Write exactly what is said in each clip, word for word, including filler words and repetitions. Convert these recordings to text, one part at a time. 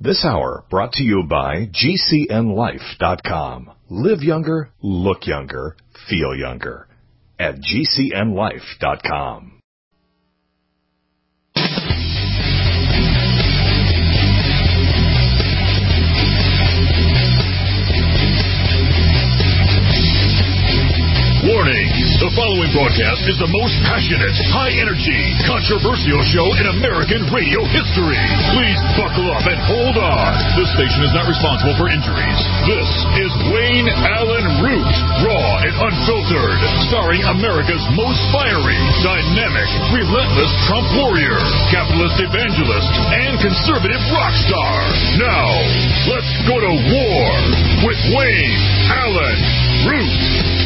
This hour brought to you by G C N life dot com. Live younger, look younger, feel younger at G C N life dot com. Warning! The following broadcast is the most passionate, high-energy, controversial show in American radio history. Please buckle up and hold on. This station is not responsible for injuries. This is Wayne Allen Root, raw and unfiltered, starring America's most fiery, dynamic, relentless Trump warrior, capitalist evangelist, and conservative rock star. Now, let's go to war with Wayne Allen Root.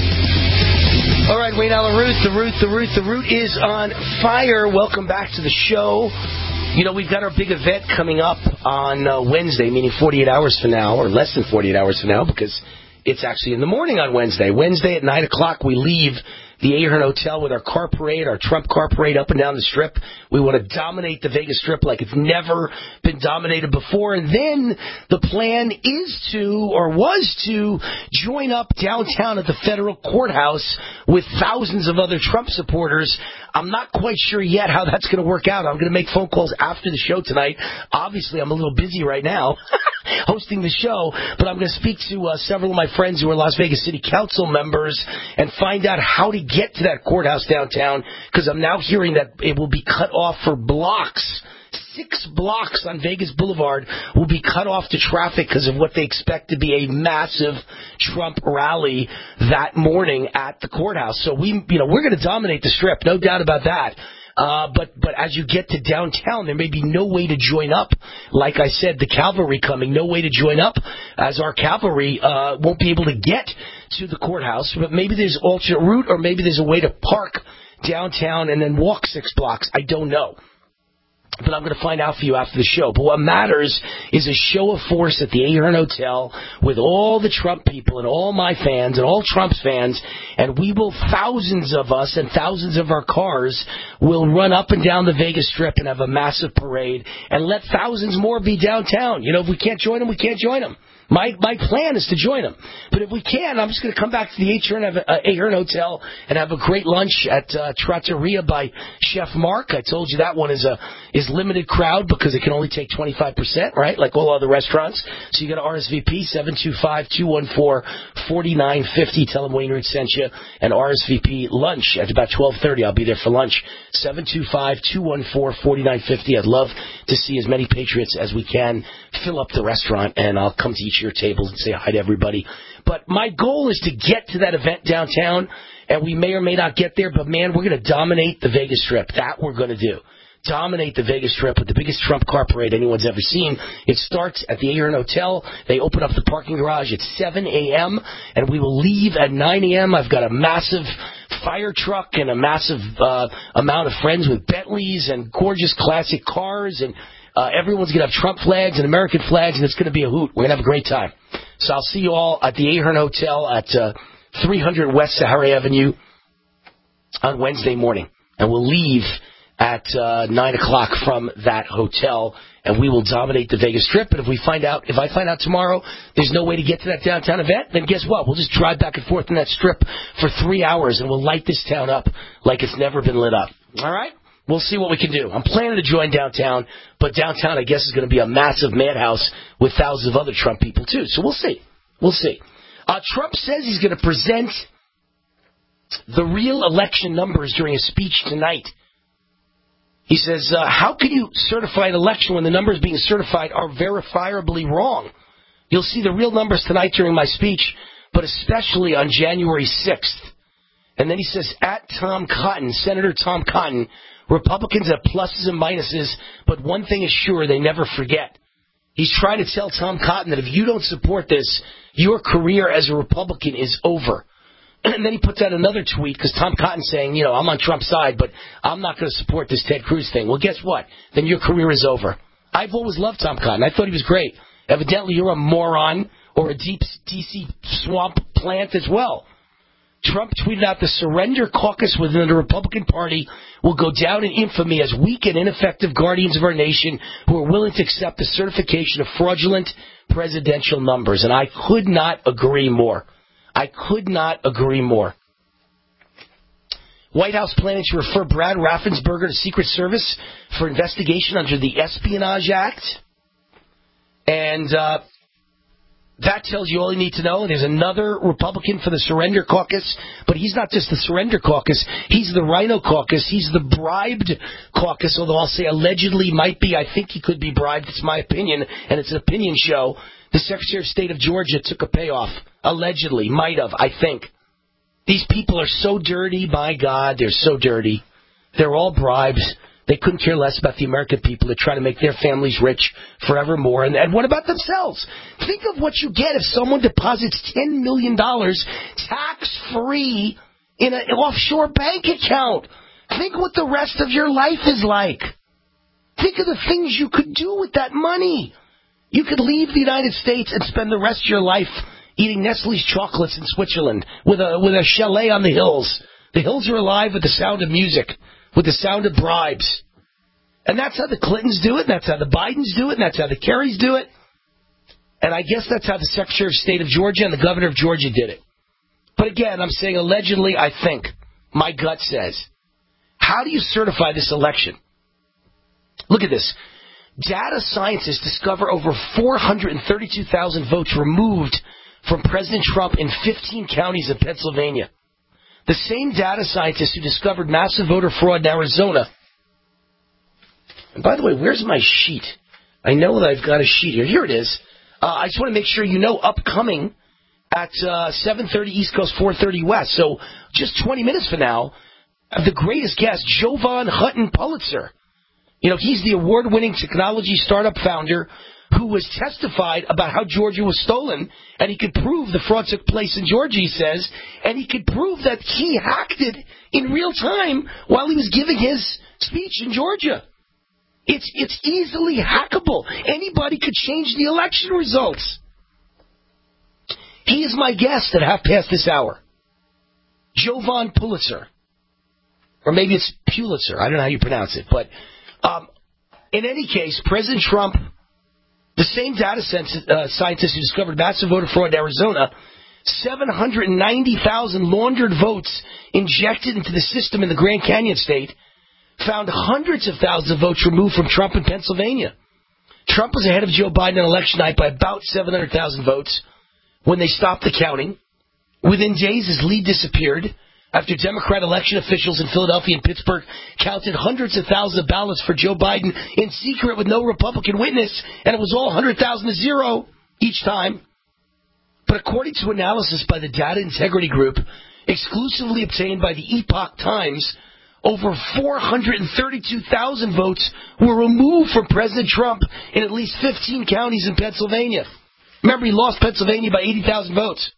All right, Wayne Allen Root, the Root, the Root, the Root is on fire. Welcome back to the show. You know, we've got our big event coming up on uh, Wednesday, meaning forty-eight hours from now, or less than forty-eight hours from now, because it's actually in the morning on Wednesday. Wednesday at nine o'clock, we leave the Ahern Hotel with our car parade, our Trump car parade up and down the Strip. We want to dominate the Vegas Strip like it's never been dominated before. And then the plan is to, or was to, join up downtown at the federal courthouse with thousands of other Trump supporters. I'm not quite sure yet how that's going to work out. I'm going to make phone calls after the show tonight. Obviously, I'm a little busy right now hosting the show, but I'm going to speak to uh, several of my friends who are Las Vegas City Council members and find out how to get to that courthouse downtown, because I'm now hearing that it will be cut off for blocks. Six blocks on Vegas Boulevard will be cut off to traffic because of what they expect to be a massive Trump rally that morning at the courthouse. So we, you know, we're going to dominate the Strip, no doubt about that. Uh, but, but as you get to downtown, there may be no way to join up. Like I said, the cavalry coming, no way to join up, as our cavalry uh, won't be able to get to the courthouse. But maybe there's an alternate route, or maybe there's a way to park downtown and then walk six blocks. I don't know. But I'm going to find out for you after the show. But what matters is a show of force at the Ahern Hotel with all the Trump people and all my fans and all Trump's fans. And we will, thousands of us and thousands of our cars will run up and down the Vegas Strip and have a massive parade and let thousands more be downtown. You know, if we can't join them, we can't join them. My my plan is to join them. But if we can, I'm just going to come back to the Ahern, uh, Ahern Hotel and have a great lunch at uh, Trattoria by Chef Mark. I told you that one is a is limited crowd because it can only take twenty-five percent, right, like all other restaurants. So you got to R S V P, seven two five, two one four, four nine five zero. Tell them Wayne Root sent you. And R S V P lunch at about twelve thirty. I'll be there for lunch. seven two five, two one four, four nine five zero. I'd love to see as many Patriots as we can fill up the restaurant, and I'll come to each of your tables and say hi to everybody. But my goal is to get to that event downtown, and we may or may not get there, but, man, we're going to dominate the Vegas Strip. That we're going to do. Dominate the Vegas Strip with the biggest Trump car parade anyone's ever seen. It starts at the Ahern Hotel. They open up the parking garage at seven a.m., and we will leave at nine a.m. I've got a massive fire truck and a massive uh, amount of friends with Bentleys and gorgeous classic cars, and uh, everyone's going to have Trump flags and American flags, and it's going to be a hoot. We're going to have a great time. So I'll see you all at the Ahern Hotel at uh, three hundred West Sahara Avenue on Wednesday morning, and we'll leave at uh, nine o'clock from that hotel, and we will dominate the Vegas Strip. And if we find out, if I find out tomorrow there's no way to get to that downtown event, then guess what? We'll just drive back and forth in that Strip for three hours, and we'll light this town up like it's never been lit up. All right? We'll see what we can do. I'm planning to join downtown, but downtown, I guess, is going to be a massive madhouse with thousands of other Trump people, too. So we'll see. We'll see. Uh, Trump says he's going to present the real election numbers during a speech tonight. He says, uh, how can you certify an election when the numbers being certified are verifiably wrong? You'll see the real numbers tonight during my speech, but especially on January sixth. And then he says, at Tom Cotton, Senator Tom Cotton, Republicans have pluses and minuses, but one thing is sure, they never forget. He's trying to tell Tom Cotton that if you don't support this, your career as a Republican is over. And then he puts out another tweet, because Tom Cotton's saying, you know, I'm on Trump's side, but I'm not going to support this Ted Cruz thing. Well, guess what? Then your career is over. I've always loved Tom Cotton. I thought he was great. Evidently, you're a moron or a deep D C swamp plant as well. Trump tweeted out the surrender caucus within the Republican Party will go down in infamy as weak and ineffective guardians of our nation who are willing to accept the certification of fraudulent presidential numbers. And I could not agree more. I could not agree more. White House planning to refer Brad Raffensperger to Secret Service for investigation under the Espionage Act. And uh, that tells you all you need to know. There's another Republican for the Surrender Caucus, but he's not just the Surrender Caucus. He's the Rhino Caucus. He's the bribed caucus, although I'll say allegedly might be. I think he could be bribed. It's my opinion, and it's an opinion show. The Secretary of State of Georgia took a payoff. Allegedly. Might have, I think. These people are so dirty. My God, they're so dirty. They're all bribes. They couldn't care less about the American people. They're trying to make their families rich forevermore. And, and what about themselves? Think of what you get if someone deposits ten million dollars tax-free in an offshore bank account. Think what the rest of your life is like. Think of the things you could do with that money. You could leave the United States and spend the rest of your life eating Nestle's chocolates in Switzerland with a with a chalet on the hills. The hills are alive with the sound of music, with the sound of bribes. And that's how the Clintons do it, and that's how the Bidens do it, and that's how the Kerrys do it. And I guess that's how the Secretary of State of Georgia and the Governor of Georgia did it. But again, I'm saying allegedly, I think. My gut says. How do you certify this election? Look at this. Data scientists discover over four hundred thirty-two thousand votes removed from President Trump in fifteen counties in Pennsylvania. The same data scientists who discovered massive voter fraud in Arizona. And by the way, where's my sheet? I know that I've got a sheet here. Here it is. Uh, I just want to make sure you know upcoming at uh, seven thirty East Coast, four thirty West. So just twenty minutes from now, I have the greatest guest, Jovan Hutton Pulitzer. You know, he's the award-winning technology startup founder who was testified about how Georgia was stolen, and he could prove the fraud took place in Georgia, he says, and he could prove that he hacked it in real time while he was giving his speech in Georgia. It's it's easily hackable. Anybody could change the election results. He is my guest at half past this hour. Jovan Pulitzer. Or maybe it's Pulitzer. I don't know how you pronounce it. But um, in any case, President Trump, the same data uh, scientist who discovered massive voter fraud in Arizona, seven hundred ninety thousand laundered votes injected into the system in the Grand Canyon state, found hundreds of thousands of votes removed from Trump in Pennsylvania. Trump was ahead of Joe Biden on election night by about seven hundred thousand votes when they stopped the counting. Within days, his lead disappeared after Democrat election officials in Philadelphia and Pittsburgh counted hundreds of thousands of ballots for Joe Biden in secret with no Republican witness, and it was all one hundred thousand to zero each time. But according to analysis by the Data Integrity Group, exclusively obtained by the Epoch Times, over four hundred thirty-two thousand votes were removed from President Trump in at least fifteen counties in Pennsylvania. Remember, he lost Pennsylvania by eighty thousand votes.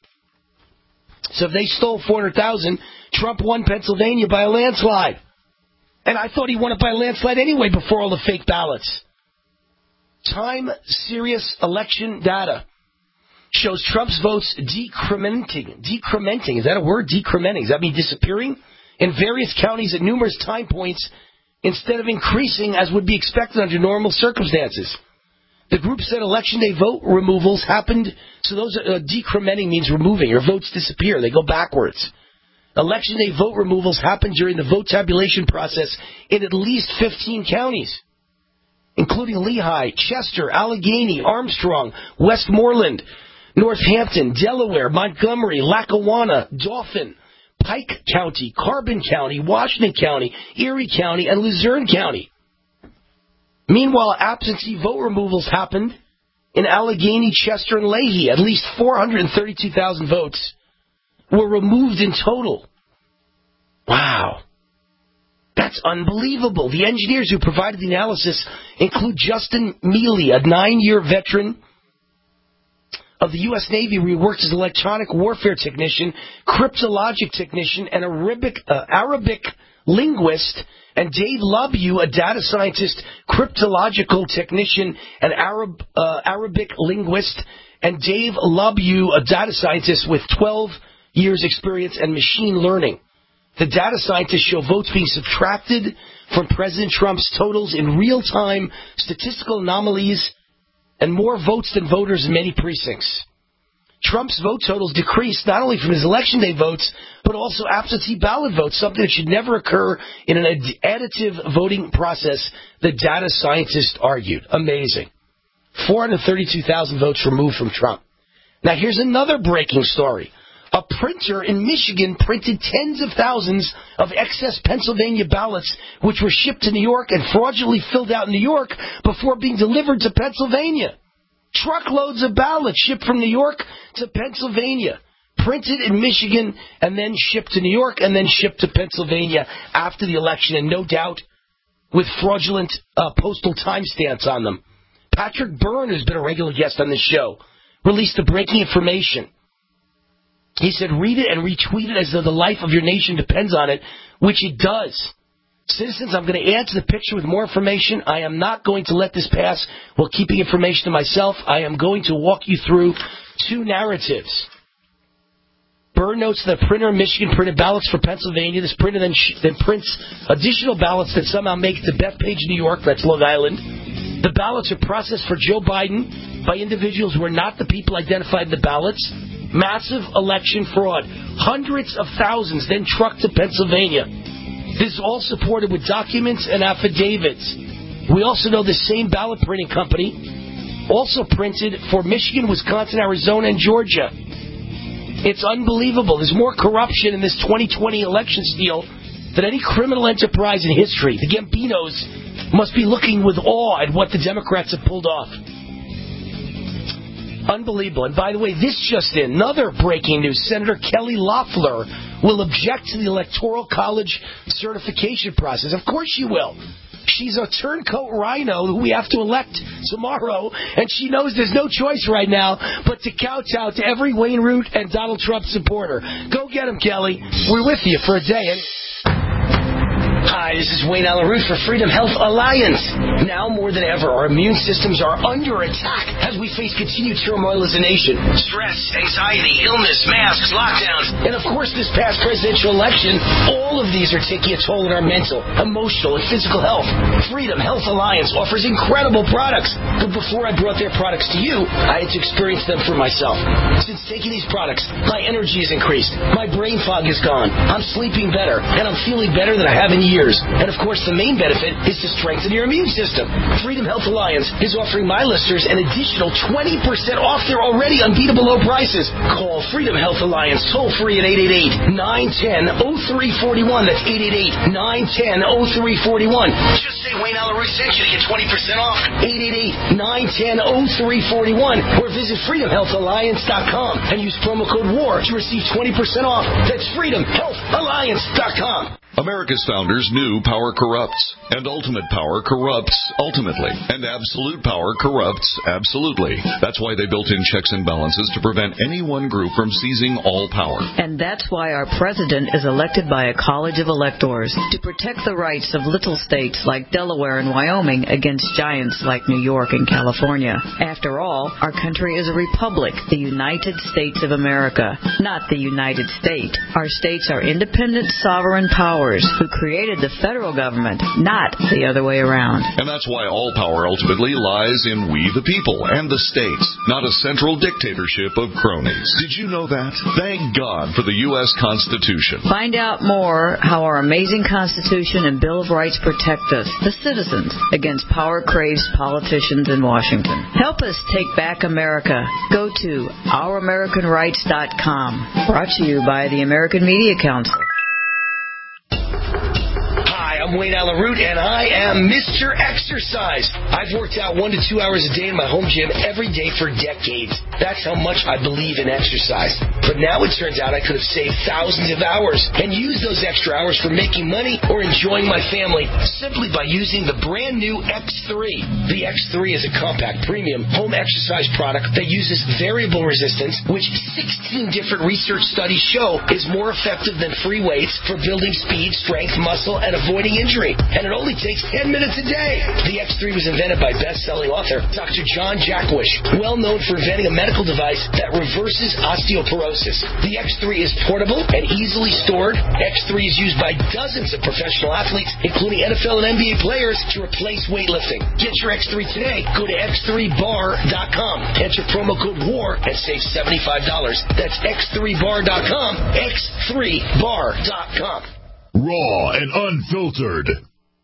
So if they stole four hundred thousand, Trump won Pennsylvania by a landslide. And I thought he won it by a landslide anyway before all the fake ballots. Time Serious election data shows Trump's votes decrementing. Decrementing, is that a word? Decrementing. Does that mean disappearing? In various counties at numerous time points instead of increasing as would be expected under normal circumstances. The group said election day vote removals happened, so those uh, decrementing means removing. Your votes disappear. They go backwards. Election day vote removals happened during the vote tabulation process in at least fifteen counties, including Lehigh, Chester, Allegheny, Armstrong, Westmoreland, Northampton, Delaware, Montgomery, Lackawanna, Dauphin, Pike County, Carbon County, Washington County, Erie County, and Luzerne County. Meanwhile, absentee vote removals happened in Allegheny, Chester, and Leahy. At least four hundred thirty-two thousand votes were removed in total. Wow. That's unbelievable. The engineers who provided the analysis include Justin Mealy, a nine-year veteran of the U S Navy where he worked as an electronic warfare technician, cryptologic technician, and Arabic, uh, Arabic linguist, and Dave Lobu, a data scientist, cryptological technician, and Arab, uh, Arabic linguist, and Dave Lobu, a data scientist with twelve years' experience and machine learning. The data scientists show votes being subtracted from President Trump's totals in real-time, statistical anomalies, and more votes than voters in many precincts. Trump's vote totals decreased not only from his election day votes, but also absentee ballot votes, something that should never occur in an additive voting process, the data scientists argued. Amazing. four hundred thirty-two thousand votes removed from Trump. Now here's another breaking story. A printer in Michigan printed tens of thousands of excess Pennsylvania ballots, which were shipped to New York and fraudulently filled out in New York before being delivered to Pennsylvania. Truckloads of ballots shipped from New York to Pennsylvania, printed in Michigan and then shipped to New York and then shipped to Pennsylvania after the election, and no doubt with fraudulent uh, postal timestamps on them. Patrick Byrne, who's been a regular guest on this show, released the breaking information. He said, read it and retweet it as though the life of your nation depends on it, which it does. Citizens, I'm going to add to the picture with more information. I am not going to let this pass while keeping information to myself. I am going to walk you through two narratives. Byrne notes that a printer in Michigan printed ballots for Pennsylvania. This printer then, sh- then prints additional ballots that somehow make it to Bethpage, New York. That's Long Island. The ballots are processed for Joe Biden by individuals who are not the people identified in the ballots. Massive election fraud. Hundreds of thousands then trucked to Pennsylvania. This is all supported with documents and affidavits. We also know the same ballot printing company also printed for Michigan, Wisconsin, Arizona, and Georgia. It's unbelievable. There's more corruption in this twenty twenty election steal than any criminal enterprise in history. The Gambinos must be looking with awe at what the Democrats have pulled off. Unbelievable. And by the way, this just in, another breaking news. Senator Kelly Loeffler will object to the Electoral College certification process. Of course she will. She's a turncoat rhino who we have to elect tomorrow, and she knows there's no choice right now but to kowtow to every Wayne Root and Donald Trump supporter. Go get him, Kelly. We're with you for a day. And hi, this is Wayne Allen Root for Freedom Health Alliance. Now more than ever, our immune systems are under attack as we face continued turmoil as a nation. Stress, anxiety, illness, masks, lockdowns, and of course this past presidential election. All of these are taking a toll on our mental, emotional, and physical health. Freedom Health Alliance offers incredible products. But before I brought their products to you, I had to experience them for myself. Since taking these products, my energy has increased, my brain fog is gone, I'm sleeping better, and I'm feeling better than I have in years. And of course, the main benefit is to strengthen your immune system. Freedom Health Alliance is offering my listeners an additional twenty percent off their already unbeatable low prices. Call Freedom Health Alliance toll free at eight eight eight, nine one zero, zero three four one. That's eight eight eight, nine one zero, zero three four one. Just say Wayne Allen Root sent you to get twenty percent off. eight eight eight, nine one zero, zero three four one. Or visit freedom health alliance dot com and use promo code WAR to receive twenty percent off. That's freedom health alliance dot com. America's founders knew power corrupts, and ultimate power corrupts ultimately, and absolute power corrupts absolutely. That's why they built in checks and balances to prevent any one group from seizing all power. And that's why our president is elected by a college of electors to protect the rights of little states like Delaware and Wyoming against giants like New York and California. After all, our country is a republic, the United States of America, not the United States. Our states are independent, sovereign powers who created the federal government, not the other way around. And that's why all power ultimately lies in we the people and the states, not a central dictatorship of cronies. Did you know that? Thank God for the U S Constitution. Find out more how our amazing Constitution and Bill of Rights protect us, the citizens, against power-crazed politicians in Washington. Help us take back America. Go to our american rights dot com. Brought to you by the American Media Council. I'm Wayne Allen Root, and I am Mister Exercise. I've worked out one to two hours a day in my home gym every day for decades. That's how much I believe in exercise. But now it turns out I could have saved thousands of hours and used those extra hours for making money or enjoying my family simply by using the brand new X three. The X three is a compact, premium home exercise product that uses variable resistance, which sixteen different research studies show is more effective than free weights for building speed, strength, muscle, and avoiding injury, and it only takes ten minutes a day. The X three was invented by best-selling author Doctor John Jackwish, well known for inventing a medical device that reverses osteoporosis. tuberculosis. The X three is portable and easily stored. X three is used by dozens of professional athletes, including N F L and N B A players, to replace weightlifting. Get your X three today. Go to x three bar dot com. Enter promo code WAR and save seventy-five dollars. That's x three bar dot com. x three bar dot com. Raw and unfiltered.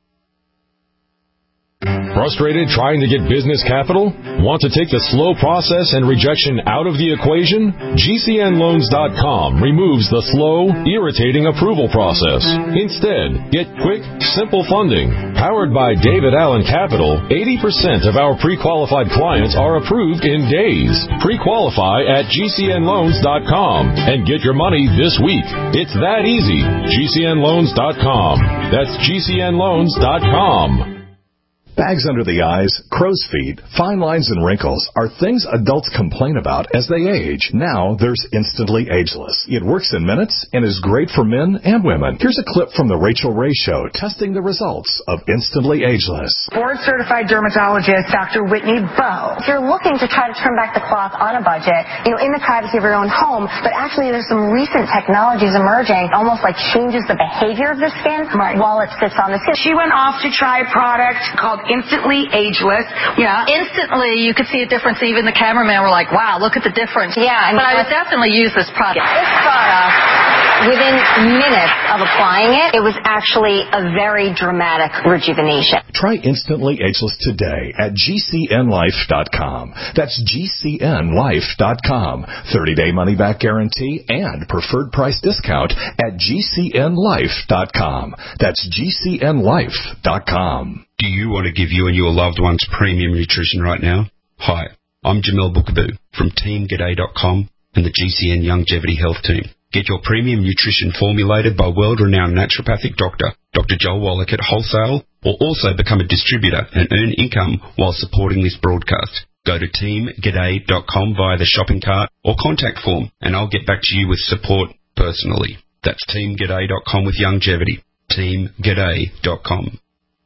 Frustrated trying to get business capital? Want to take the slow process and rejection out of the equation? G C N loans dot com removes the slow, irritating approval process. Instead, get quick, simple funding. Powered by David Allen Capital, eighty percent of our pre-qualified clients are approved in days. Pre-qualify at G C N loans dot com and get your money this week. It's that easy. G C N loans dot com. That's G C N loans dot com. Bags under the eyes, crow's feet, fine lines, and wrinkles are things adults complain about as they age. Now there's Instantly Ageless. It works in minutes and is great for men and women. Here's a clip from the Rachel Ray Show testing the results of Instantly Ageless. Board-certified dermatologist Doctor Whitney Bowe. If you're looking to try to turn back the clock on a budget, you know, in the privacy of your own home, but actually there's some recent technologies emerging, almost like changes the behavior of the skin right. while it sits on the skin. She went off to try a product called Instantly Ageless. Yeah. Instantly, you could see a difference. Even the cameraman were like, wow, look at the difference. Yeah. I mean, but I would definitely use this product. This product, within minutes of applying it, it was actually a very dramatic rejuvenation. Try Instantly Ageless today at G C N life dot com. That's G C N life dot com. thirty-day money-back guarantee and preferred price discount at G C N life dot com. That's G C N life dot com. Do you want to give you and your loved ones premium nutrition right now? Hi, I'm Jamel Bookaboo from Team G'day dot com and the G C N Longevity Health Team. Get your premium nutrition formulated by world-renowned naturopathic doctor, Doctor Joel Wallach at wholesale, or also become a distributor and earn income while supporting this broadcast. Go to Team G'day dot com via the shopping cart or contact form, and I'll get back to you with support personally. That's Team G'day dot com with longevity. Team G'day dot com.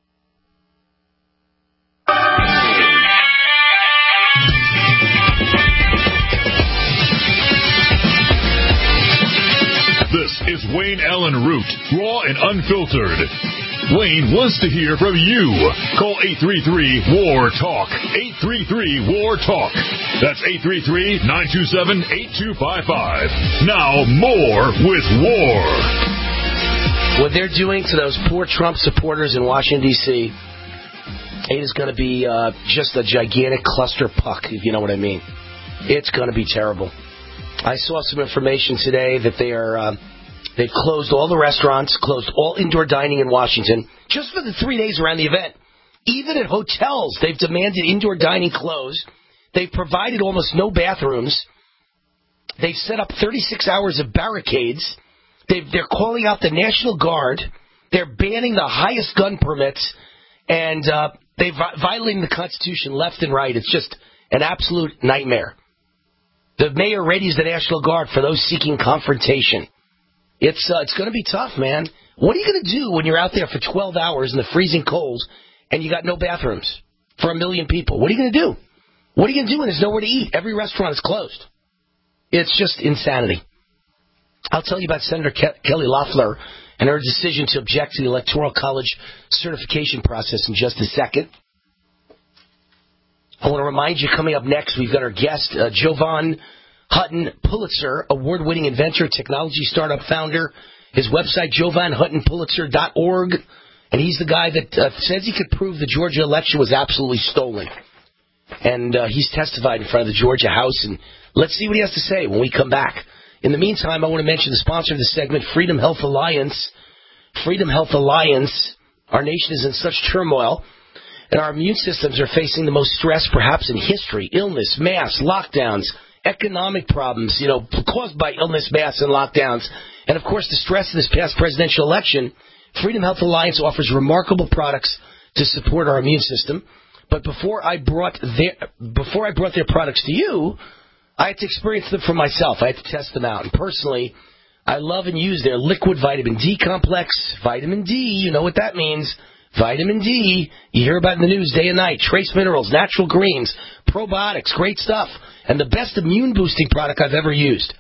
This is Wayne Allen Root, raw and unfiltered. Wayne wants to hear from you. Call eight three three, W A R, TALK. eight three three, W A R, TALK. That's eight three three, nine two seven, eight two five five. Now, more with War. What they're doing to those poor Trump supporters in Washington, D C, it is going to be uh, just a gigantic cluster puck, if you know what I mean. It's going to be terrible. I saw some information today that they are, uh, they've closed all the restaurants, closed all indoor dining in Washington, just for the three days around the event. Even at hotels, they've demanded indoor dining close. They've provided almost no bathrooms. They've set up thirty-six hours of barricades. They've, they're calling out the National Guard. They're banning the highest gun permits. And uh, they're violating the Constitution left and right. It's just an absolute nightmare. The mayor readies the National Guard for those seeking confrontation. It's uh, it's going to be tough, man. What are you going to do when you're out there for twelve hours in the freezing cold and you got no bathrooms for a million people? What are you going to do? What are you going to do when there's nowhere to eat? Every restaurant is closed. It's just insanity. I'll tell you about Senator Ke- Kelly Loeffler and her decision to object to the Electoral College certification process in just a second. I want to remind you, coming up next, we've got our guest, uh, Jovan Hutton Pulitzer, award-winning inventor, technology startup founder. His website, jovan hutton pulitzer dot org. And he's the guy that uh, says he could prove the Georgia election was absolutely stolen. And uh, he's testified in front of the Georgia House. And let's see what he has to say when we come back. In the meantime, I want to mention the sponsor of this segment, Freedom Health Alliance. Freedom Health Alliance. Our nation is in such turmoil. And our immune systems are facing the most stress perhaps in history. Illness, mass, lockdowns, economic problems, you know, caused by illness, mass, and lockdowns. And, of course, the stress of this past presidential election. Freedom Health Alliance offers remarkable products to support our immune system. But before I brought their, before I brought their products to you, I had to experience them for myself. I had to test them out. And personally, I love and use their liquid vitamin D complex. Vitamin D, you know what that means. Vitamin D, you hear about in the news day and night. Trace minerals, natural greens, probiotics, great stuff. And the best immune-boosting product I've ever used.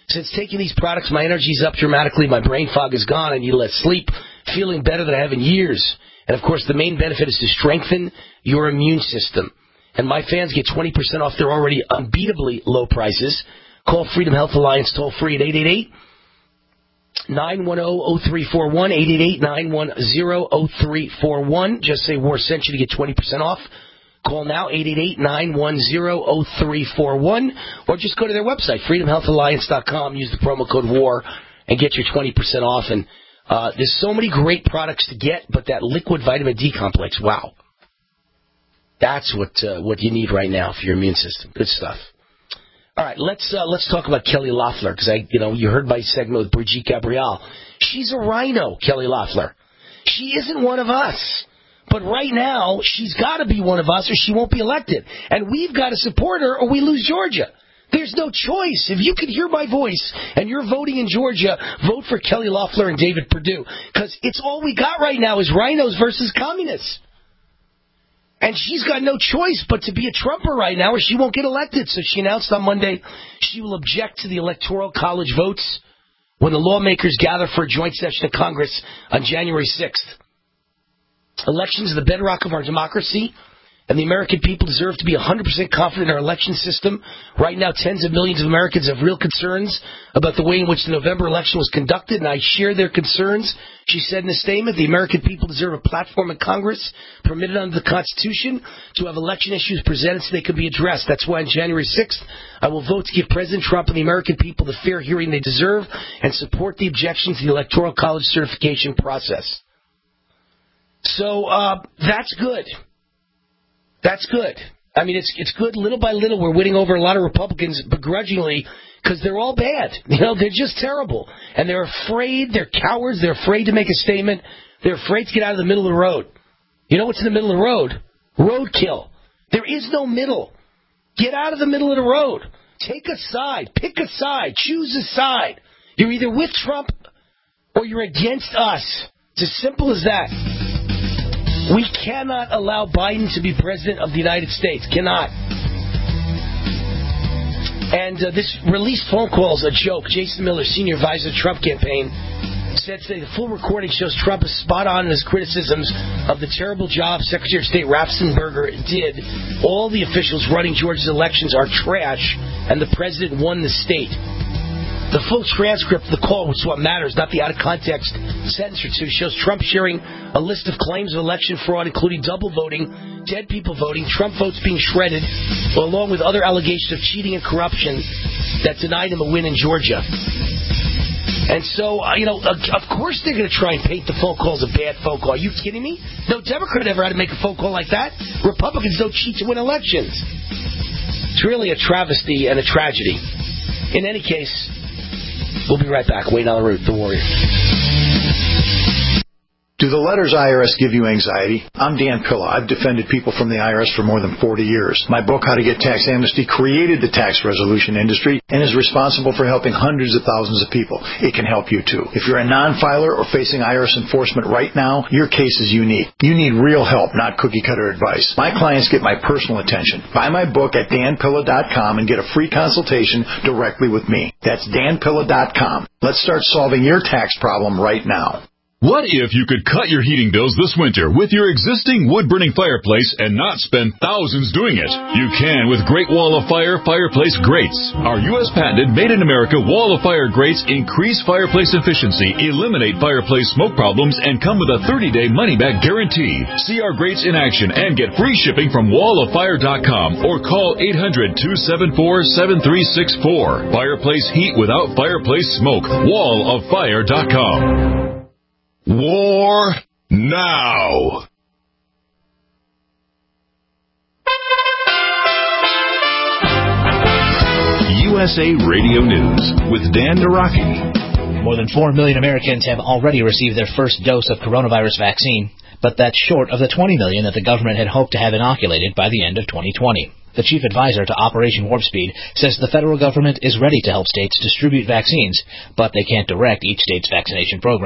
Since taking these products, my energy's up dramatically, my brain fog is gone, I need less sleep, feeling better than I have in years. And, of course, the main benefit is to strengthen your immune system. And my fans get twenty percent off their already unbeatably low prices. Call Freedom Health Alliance toll-free at eight eight eight, nine one zero, zero three four one, eight eight eight, nine one zero, zero three four one. Just say War sent you to get twenty percent off. Call now, eight eight eight, nine one zero, zero three four one, or just go to their website, freedom health alliance dot com, use the promo code WAR, and get your twenty percent off. And uh, there's so many great products to get, but that liquid vitamin D complex, wow. That's what uh, what you need right now for your immune system. Good stuff. All right, let's uh, let's talk about Kelly Loeffler, because I, you know, you heard my segment with Brigitte Gabriel. She's a rhino, Kelly Loeffler. She isn't one of us. But right now, she's got to be one of us or she won't be elected. And we've got to support her or we lose Georgia. There's no choice. If you can hear my voice and you're voting in Georgia, vote for Kelly Loeffler and David Perdue. Because it's all we got right now is rhinos versus communists. And she's got no choice but to be a Trumper right now or she won't get elected. So she announced on Monday she will object to the Electoral College votes when the lawmakers gather for a joint session of Congress on January sixth. Elections are the bedrock of our democracy, and the American people deserve to be one hundred percent confident in our election system. Right now, tens of millions of Americans have real concerns about the way in which the November election was conducted, and I share their concerns. She said in a statement, the American people deserve a platform in Congress permitted under the Constitution to have election issues presented so they can be addressed. That's why on January sixth, I will vote to give President Trump and the American people the fair hearing they deserve and support the objections to the Electoral College certification process. So uh, that's good. That's good. I mean, it's it's good little by little. We're winning over a lot of Republicans begrudgingly because they're all bad. You know, they're just terrible. And they're afraid. They're cowards. They're afraid to make a statement. They're afraid to get out of the middle of the road. You know what's in the middle of the road? Roadkill. There is no middle. Get out of the middle of the road. Take a side. Pick a side. Choose a side. You're either with Trump or you're against us. It's as simple as that. We cannot allow Biden to be president of the United States. Cannot. And uh, this released phone call is a joke. Jason Miller, senior advisor to the Trump campaign, said today the full recording shows Trump is spot on in his criticisms of the terrible job Secretary of State Raffensperger did. All the officials running Georgia's elections are trash, and the president won the state. The full transcript of the call, which is what matters, not the out-of-context sentence or two, shows Trump sharing a list of claims of election fraud, including double voting, dead people voting, Trump votes being shredded, along with other allegations of cheating and corruption that denied him a win in Georgia. And so, uh, you know, of course they're going to try and paint the phone call as a bad phone call. Are you kidding me? No Democrat ever had to make a phone call like that. Republicans don't cheat to win elections. It's really a travesty and a tragedy. In any case, we'll be right back. Wayne Allyn Root, The Warrior. Do the letters I R S give you anxiety? I'm Dan Pilla. I've defended people from the I R S for more than forty years. My book, How to Get Tax Amnesty, created the tax resolution industry and is responsible for helping hundreds of thousands of people. It can help you, too. If you're a non-filer or facing I R S enforcement right now, your case is unique. You need real help, not cookie-cutter advice. My clients get my personal attention. Buy my book at dan pilla dot com and get a free consultation directly with me. That's dan pilla dot com. Let's start solving your tax problem right now. What if you could cut your heating bills this winter with your existing wood-burning fireplace and not spend thousands doing it? You can with Great Wall of Fire Fireplace Grates. Our U S patented made-in-America Wall of Fire grates increase fireplace efficiency, eliminate fireplace smoke problems, and come with a thirty-day money-back guarantee. See our grates in action and get free shipping from wall of fire dot com or call eight hundred, two seven four, seven three six four. Fireplace heat without fireplace smoke. wall of fire dot com. War now. U S A Radio News with Dan Naraki. More than four million Americans have already received their first dose of coronavirus vaccine, but that's short of the twenty million that the government had hoped to have inoculated by the end of twenty twenty. The chief advisor to Operation Warp Speed says the federal government is ready to help states distribute vaccines, but they can't direct each state's vaccination program.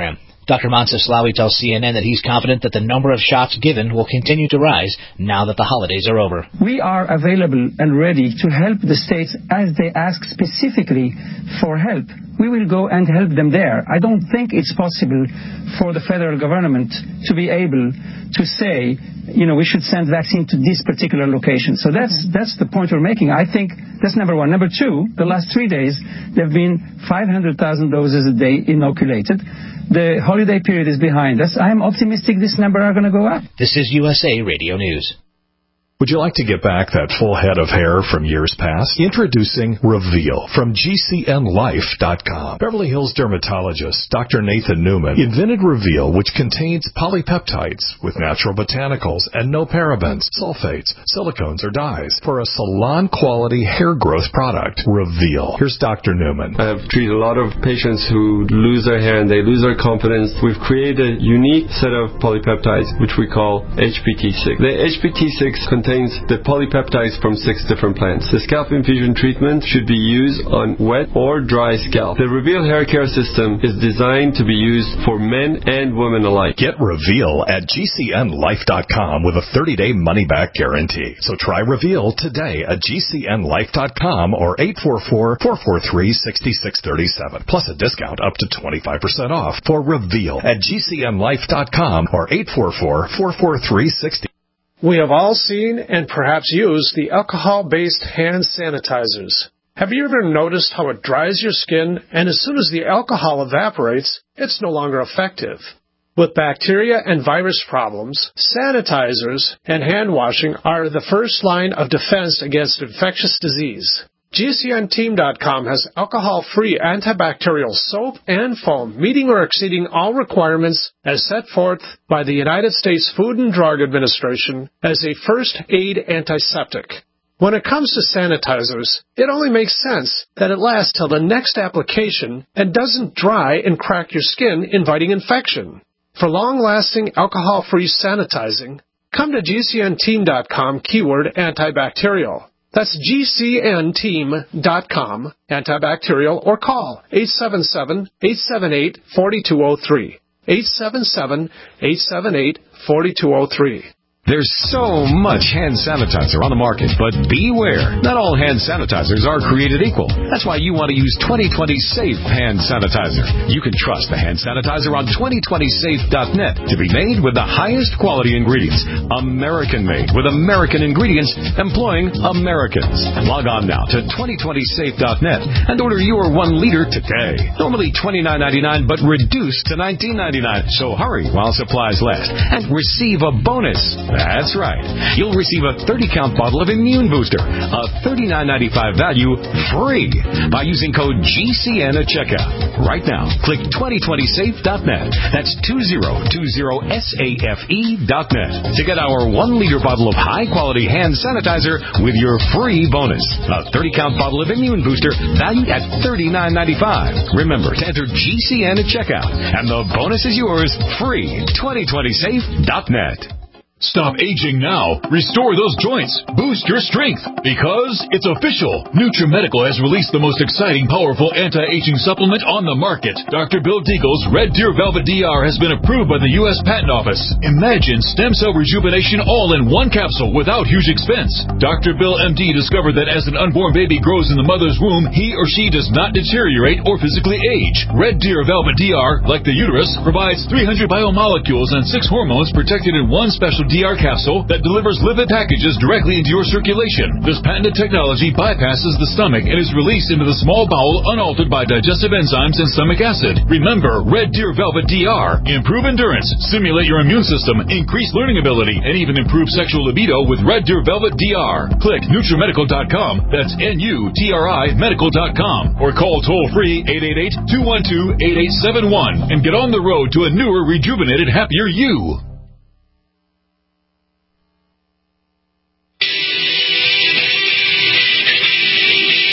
Doctor Moncef Slaoui tells C N N that he's confident that the number of shots given will continue to rise now that the holidays are over. We are available and ready to help the states as they ask specifically for help. We will go and help them there. I don't think it's possible for the federal government to be able to say, you know, we should send vaccine to this particular location. So that's that's the point we're making. I think that's number one. Number two, the last three days, there have been five hundred thousand doses a day inoculated. The holiday period is behind us. I'm optimistic this number are going to go up. This is U S A Radio News. Would you like to get back that full head of hair from years past? Introducing Reveal from G C N Life dot com. Beverly Hills dermatologist Doctor Nathan Newman invented Reveal, which contains polypeptides with natural botanicals and no parabens, sulfates, silicones, or dyes for a salon-quality hair growth product. Reveal. Here's Doctor Newman. I have treated a lot of patients who lose their hair and they lose their confidence. We've created a unique set of polypeptides, which we call H P T six. The H P T six contains the polypeptides from six different plants. The scalp infusion treatment should be used on wet or dry scalp. The Reveal hair care system is designed to be used for men and women alike. Get Reveal at G C N Life dot com with a thirty-day money-back guarantee. So try Reveal today at G C N Life dot com or eight four four, four four three, six six three seven. Plus a discount up to twenty-five percent off for Reveal at G C N Life dot com or eight four four, four four three, six zero. We have all seen and perhaps used the alcohol-based hand sanitizers. Have you ever noticed how it dries your skin, and as soon as the alcohol evaporates, it's no longer effective? With bacteria and virus problems, sanitizers and hand washing are the first line of defense against infectious disease. G C N team dot com has alcohol-free antibacterial soap and foam, meeting or exceeding all requirements as set forth by the United States Food and Drug Administration as a first aid antiseptic. When it comes to sanitizers, it only makes sense that it lasts till the next application and doesn't dry and crack your skin, inviting infection. For long-lasting alcohol-free sanitizing, come to G C N team dot com keyword antibacterial. That's G C N team dot com, antibacterial, or call eight seven seven, eight seven eight, four two zero three. eight seven seven, eight seven eight, four two zero three. There's so much hand sanitizer on the market, but beware. Not all hand sanitizers are created equal. That's why you want to use twenty twenty Safe Hand Sanitizer. You can trust the hand sanitizer on twenty twenty safe dot net to be made with the highest quality ingredients. American-made with American ingredients, employing Americans. Log on now to twenty twenty safe dot net and order your one liter today. Normally twenty-nine ninety-nine, but reduced to nineteen ninety-nine. So hurry while supplies last and receive a bonus. That's right. You'll receive a thirty-count bottle of Immune Booster, a thirty-nine ninety-five value, free by using code G C N at checkout. Right now, click twenty twenty safe dot net. That's twenty twenty safe dot net to get our one-liter bottle of high-quality hand sanitizer with your free bonus. A thirty-count bottle of Immune Booster valued at thirty-nine ninety-five. Remember to enter G C N at checkout, and the bonus is yours free. twenty twenty safe dot net. Stop aging now. Restore those joints. Boost your strength. Because it's official. NutriMedical has released the most exciting, powerful anti-aging supplement on the market. Doctor Bill Deagle's Red Deer Velvet D R has been approved by the U S Patent Office. Imagine stem cell rejuvenation all in one capsule without huge expense. Doctor Bill M D discovered that as an unborn baby grows in the mother's womb, he or she does not deteriorate or physically age. Red Deer Velvet D R, like the uterus, provides three hundred biomolecules and six hormones protected in one special D R capsule that delivers lipid packages directly into your circulation. This patented technology bypasses the stomach and is released into the small bowel unaltered by digestive enzymes and stomach acid. Remember, Red Deer Velvet D R. Improve endurance, stimulate your immune system, increase learning ability, and even improve sexual libido with Red Deer Velvet D R. Click NutriMedical dot com. That's N U T R I medical dot com. Or call toll-free eight eight eight, two one two, eight eight seven one and get on the road to a newer, rejuvenated, happier you.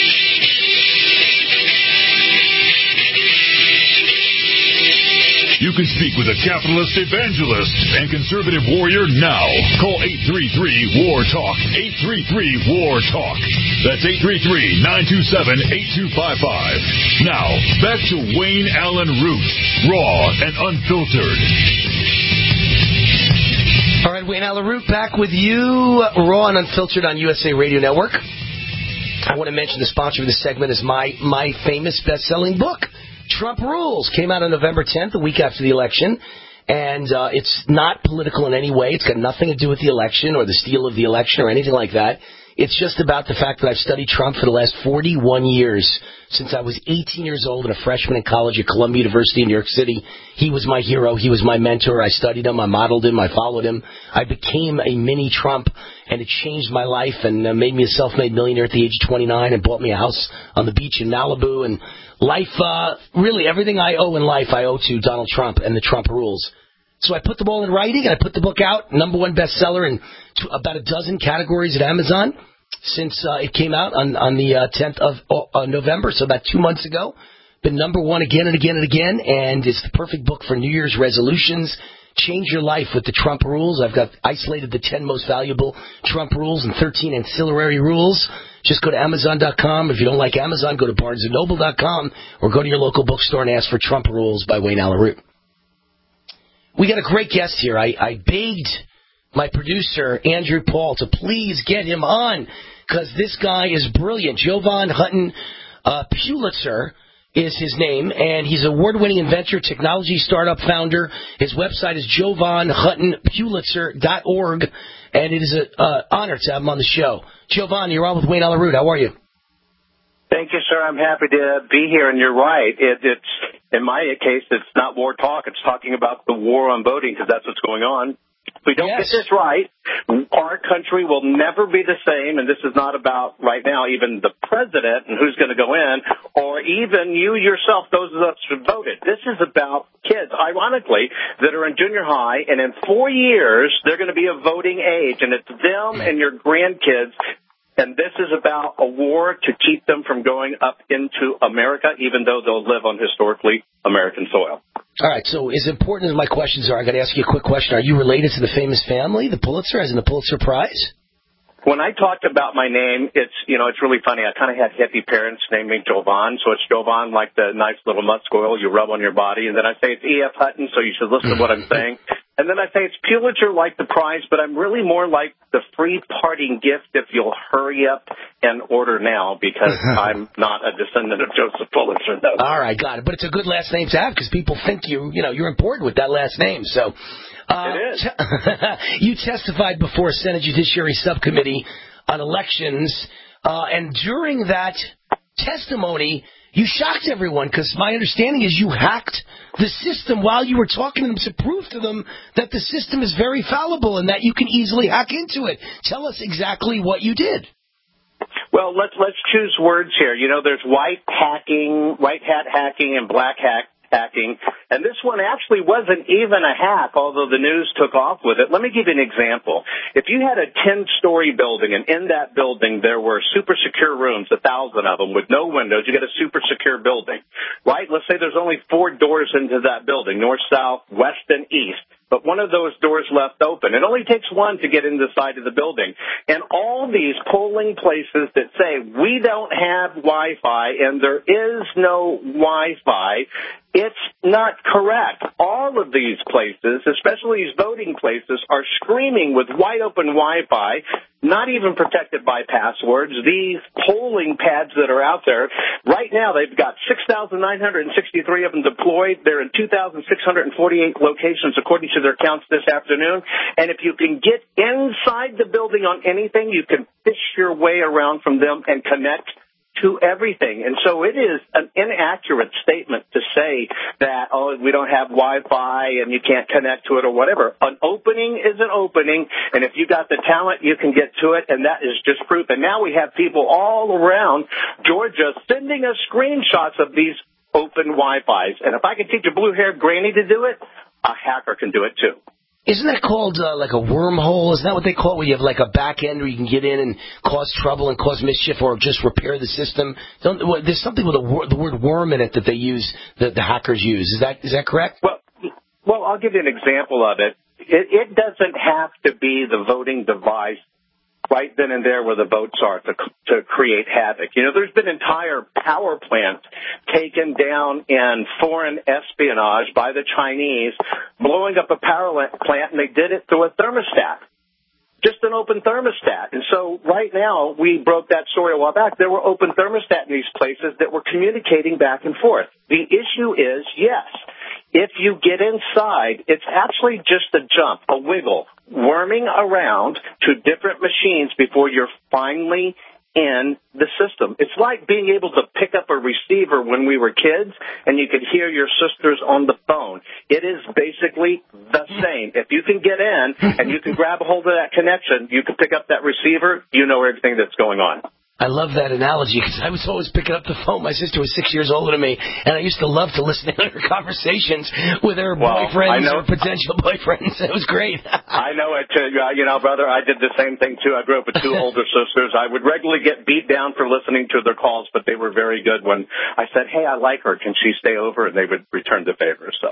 You can speak with a capitalist evangelist and conservative warrior now. Call eight three three, W A R, TALK. eight three three, W A R, TALK. That's eight three three, nine two seven, eight two five five. Now, back to Wayne Allen Root, raw and unfiltered. All right, Wayne Allen Root back with you, raw and unfiltered on U S A Radio Network. I want to mention the sponsor of this segment is my my famous best-selling book, Trump Rules. Came out on November tenth, a week after the election, and uh, it's not political in any way. It's got nothing to do with the election or the steal of the election or anything like that. It's just about the fact that I've studied Trump for the last forty-one years, since I was eighteen years old and a freshman in college at Columbia University in New York City. He was my hero. He was my mentor. I studied him. I modeled him. I followed him. I became a mini Trump, and it changed my life and uh, made me a self-made millionaire at the age of twenty-nine and bought me a house on the beach in Malibu. And life, uh, really everything I owe in life, I owe to Donald Trump and the Trump Rules. So I put them all in writing, and I put the book out, number one bestseller in t- about a dozen categories at Amazon since uh, it came out on, on the uh, tenth of uh, November, so about two months ago. Been number one again and again and again, and it's the perfect book for New Year's resolutions. Change your life with the Trump Rules. I've got isolated the ten most valuable Trump rules and thirteen ancillary rules. Just go to Amazon dot com. If you don't like Amazon, go to Barnes and Noble dot com or go to your local bookstore and ask for Trump Rules by Wayne Allen Root. We got a great guest here. I, I begged my producer, Andrew Paul, to please get him on because this guy is brilliant. Jovan Hutton uh, Pulitzer is his name, and he's an award-winning inventor, technology startup founder. His website is jovan hutton pulitzer dot org, and it is an uh, honor to have him on the show. Jovan, you're on with Wayne Allen Root. How are you? Thank you, sir. I'm happy to be here, and you're right. It, it's in my case, it's not war talk. It's talking about the war on voting because that's what's going on. If we don't yes. get this right, our country will never be the same, and this is not about, right now, even the president and who's going to go in, or even you yourself, those of us who voted. This is about kids, ironically, that are in junior high, and in four years, they're going to be of voting age, and it's them and your grandkids. And this is about a war to keep them from going up into America, even though they'll live on historically American soil. All right, so as important as my questions are, I got to ask you a quick question. Are you related to the famous family, the Pulitzer, as in the Pulitzer Prize? When I talked about my name, it's, you know, it's really funny. I kind of had hippie parents name me Jovan, so it's Jovan, like the nice little musk oil you rub on your body. And then I say it's E F. Hutton, so you should listen to what I'm saying. And then I say it's Pulitzer, like the prize, but I'm really more like the free parting gift if you'll hurry up and order now, because I'm not a descendant of Joseph Pulitzer, though. All right, got it. But it's a good last name to have because people think you, you know, you're important with that last name. So uh, it is. You testified before a Senate Judiciary Subcommittee on elections, uh, and during that testimony, you shocked everyone because my understanding is you hacked the system while you were talking to them to prove to them that the system is very fallible and that you can easily hack into it. Tell us exactly what you did. Well, let's let's choose words here. You know, there's white hacking, white hat hacking, and black hack hacking, and this one actually wasn't even a hack, although the news took off with it. Let me give you an example. If you had a ten-story building, and in that building there were super secure rooms, a thousand of them, with no windows, you get a super secure building, right? Let's say there's only four doors into that building, north, south, west, and east. But one of those doors left open. It only takes one to get into the side of the building. And all these polling places that say we don't have Wi-Fi and there is no Wi-Fi, it's not correct. All of these places, especially these voting places, are screaming with wide open Wi-Fi, not even protected by passwords. These polling pads that are out there, right now they've got six thousand nine hundred sixty-three of them deployed. They're in two thousand six hundred forty-eight locations according to their counts this afternoon. And if you can get inside the building on anything, you can fish your way around from them and connect to everything. And so it is an inaccurate statement to say that, oh, we don't have Wi-Fi and you can't connect to it or whatever. An opening is an opening, and if you got the talent, you can get to it, and that is just proof. And now we have people all around Georgia sending us screenshots of these open Wi-Fis. And if I can teach a blue-haired granny to do it, a hacker can do it too. Isn't that called uh, like a wormhole? Isn't that what they call it, where you have like a back end where you can get in and cause trouble and cause mischief or just repair the system? Don't, well, there's something with a wor- the word worm in it that they use, that the hackers use. Is that is that correct? Well, Well, I'll give you an example of it. It, it doesn't have to be the voting device right then and there where the votes are to, to create havoc. You know, there's been entire power plants taken down in foreign espionage by the Chinese, blowing up a power plant, and they did it through a thermostat. Just an open thermostat. And so right now, we broke that story a while back. There were open thermostat in these places that were communicating back and forth. The issue is, yes, if you get inside, it's actually just a jump, a wiggle, worming around to different machines before you're finally in the system. It's like being able to pick up a receiver when we were kids and you could hear your sisters on the phone. It is basically the same. If you can get in and you can grab a hold of that connection, you can pick up that receiver, you know everything that's going on. I love that analogy because I was always picking up the phone. My sister was six years older than me, and I used to love to listen to her conversations with her well, boyfriends or potential boyfriends. It was great. I know it, too. You know, brother, I did the same thing, too. I grew up with two older sisters. I would regularly get beat down for listening to their calls, but they were very good when I said, hey, I like her. Can she stay over? And they would return the favor. So,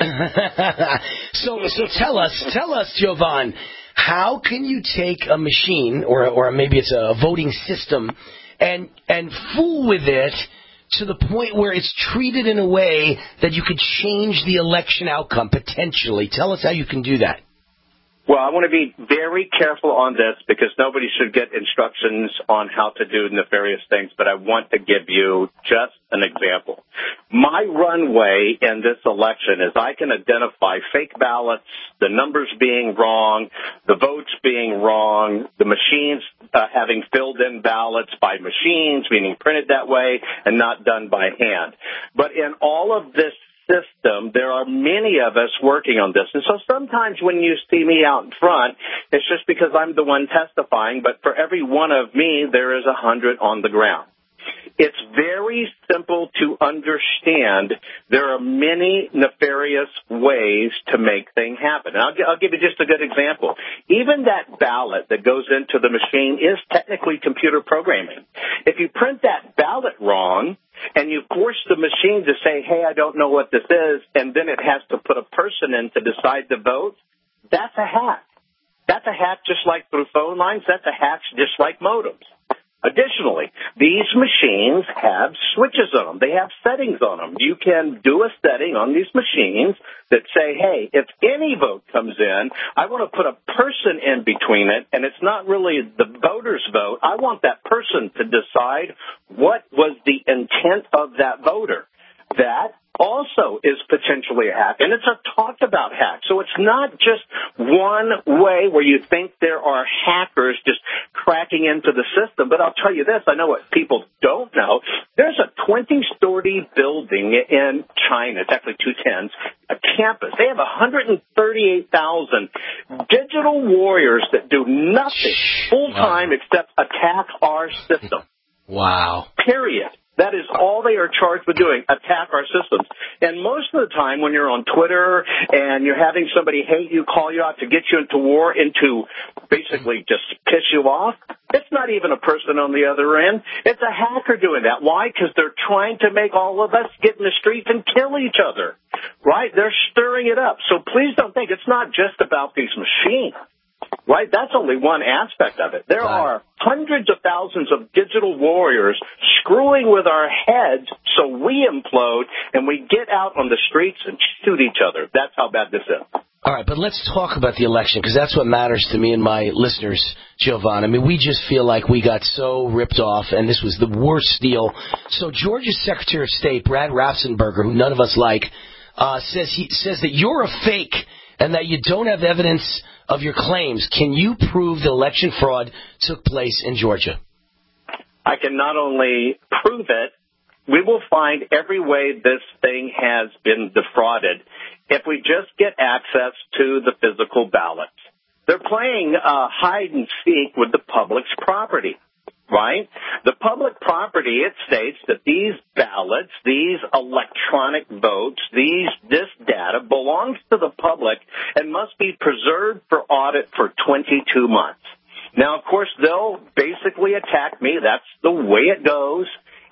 so, so tell us, tell us, Jovan, how can you take a machine, or, or maybe it's a voting system, and and fool with it to the point where it's treated in a way that you could change the election outcome, potentially? Tell us how you can do that. Well, I want to be very careful on this because nobody should get instructions on how to do nefarious things, but I want to give you just an example. My runway in this election is I can identify fake ballots, the numbers being wrong, the votes being wrong, the machines uh, having filled in ballots by machines, meaning printed that way and not done by hand. But in all of this system, there are many of us working on this. And so sometimes when you see me out in front, it's just because I'm the one testifying, but for every one of me, there is a hundred on the ground. It's very simple to understand. There are many nefarious ways to make things happen. And I'll, I'll give you just a good example. Even that ballot that goes into the machine is technically computer programming. If you print that ballot wrong and you force the machine to say, hey, I don't know what this is, and then it has to put a person in to decide the vote, that's a hack. That's a hack just like through phone lines. That's a hack just like modems. Additionally, these machines have switches on them. They have settings on them. You can do a setting on these machines that say, hey, if any vote comes in, I want to put a person in between it, and it's not really the voter's vote. I want that person to decide what was the intent of that voter. That also is potentially a hack, and it's a talked about hack. So it's not just one way where you think there are hackers just cracking into the system. But I'll tell you this, I know what people don't know. There's a twenty-story building in China. It's actually two tens, a campus. They have one hundred thirty-eight thousand digital warriors that do nothing full-time wow. except attack our system. Wow. Period. That is all they are charged with doing, attack our systems. And most of the time when you're on Twitter and you're having somebody hate you, call you out to get you into war, into basically just piss you off, it's not even a person on the other end. It's a hacker doing that. Why? Because they're trying to make all of us get in the streets and kill each other, right? They're stirring it up. So please don't think it's not just about these machines. Right? That's only one aspect of it. There are hundreds of thousands of digital warriors screwing with our heads so we implode and we get out on the streets and shoot each other. That's how bad this is. All right, but let's talk about the election because that's what matters to me and my listeners, Jovan. I mean, we just feel like we got so ripped off and this was the worst deal. So Georgia's Secretary of State, Brad Raffensperger, who none of us like, uh, says he says that you're a fake and that you don't have evidence of your claims. Can you prove the election fraud took place in Georgia? I can not only prove it, we will find every way this thing has been defrauded if we just get access to the physical ballots. They're playing uh, hide and seek with the public's property. Right? The public property, it states that these ballots, these electronic votes, these this data belongs to the public and must be preserved for audit for twenty-two months. Now, of course, they'll basically attack me. That's the way it goes.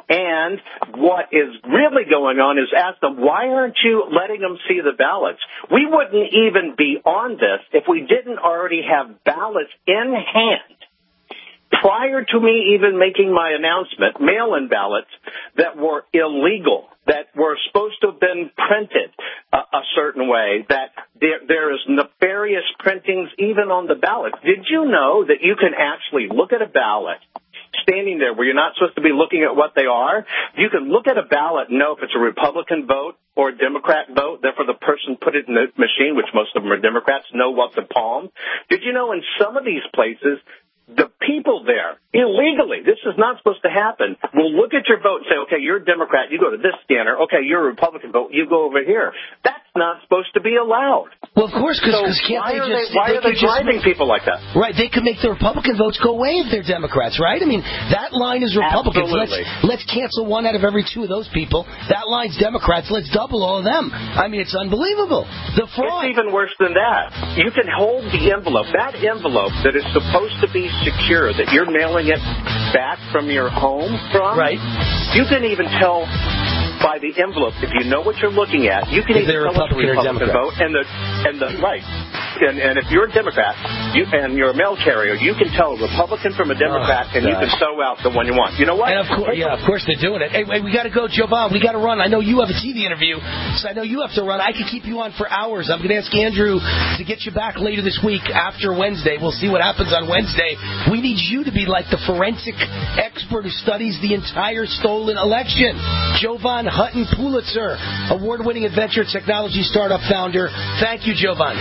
And what is really going on is ask them, why aren't you letting them see the ballots? We wouldn't even be on this if we didn't already have ballots in hand prior to me even making my announcement, mail-in ballots that were illegal, that were supposed to have been printed a, a certain way, that there, there is nefarious printings even on the ballots. Did you know that you can actually look at a ballot standing there where you're not supposed to be looking at what they are? You can look at a ballot and know if it's a Republican vote or a Democrat vote. Therefore, the person put it in the machine, which most of them are Democrats, know what's a palm. Did you know in some of these places, the people there, illegally, this is not supposed to happen, will look at your vote and say, okay, you're a Democrat, you go to this scanner. Okay, you're a Republican vote, you go over here. That's not supposed to be allowed. Well, of course, because so can't why they are just... They, why they are they driving make, people like that? Right, they could make the Republican votes go away if they're Democrats, right? I mean, that line is Republicans. Absolutely. Let's, let's cancel one out of every two of those people. That line's Democrats. Let's double all of them. I mean, it's unbelievable. The fraud. It's even worse than that. You can hold the envelope. That envelope that is supposed to be secure, that you're mailing it back from your home from, right? You can even tell by the envelope, if you know what you're looking at, you can if even tell Republican it's a Republican vote, and the and the right. And, and if you're a Democrat you, and you're a mail carrier, you can tell a Republican from a Democrat, oh, and you can sew out the one you want. You know what? And of course, yeah, of course they're doing it. Hey, hey we got to go, Jovan. We got to run. I know you have a T V interview, so I know you have to run. I could keep you on for hours. I'm going to ask Andrew to get you back later this week after Wednesday. We'll see what happens on Wednesday. We need you to be like the forensic expert who studies the entire stolen election. Jovan Hutton Pulitzer, award-winning adventure technology startup founder. Thank you, Jovan.